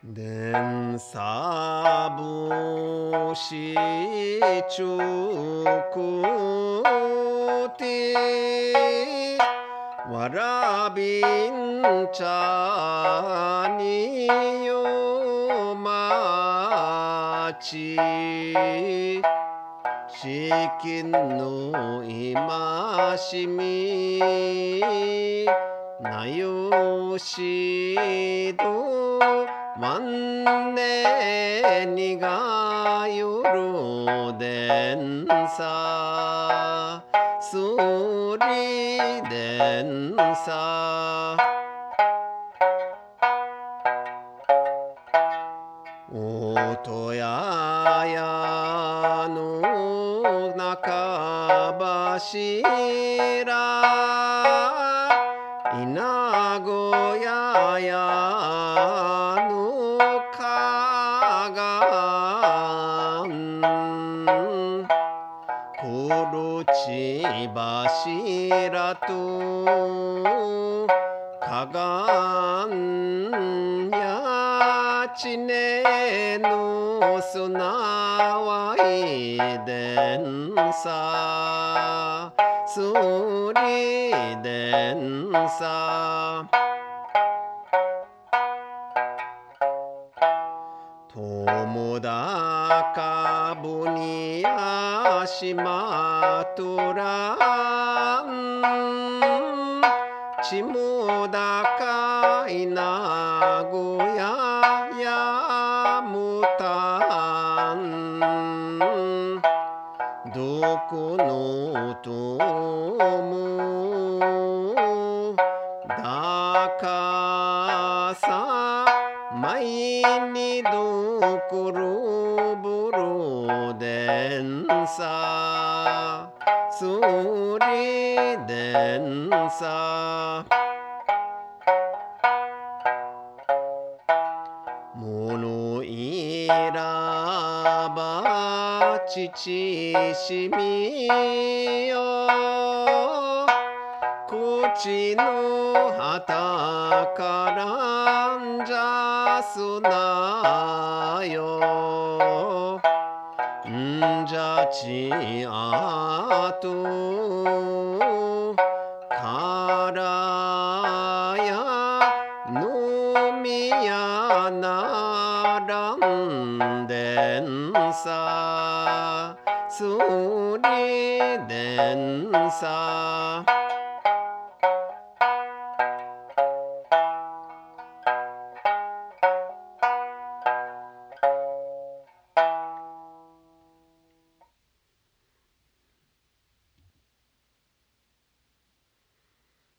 伝差不死中てわらびんちゃによまちしきのいましみなよしどまんねにがよろでんさそりでんさおとややの中柱稲子ややのかがんころち柱とかがんやちねのすなわいでんさそりでんさ友だかぶにやしまとらんちもだかいなごややむたんどこのともだかさまいにどころぼろでんさそりでんさものいらばちちしみよこちの旗からんじゃすなよんじゃちあとからやのみやならんでんさそりでんさ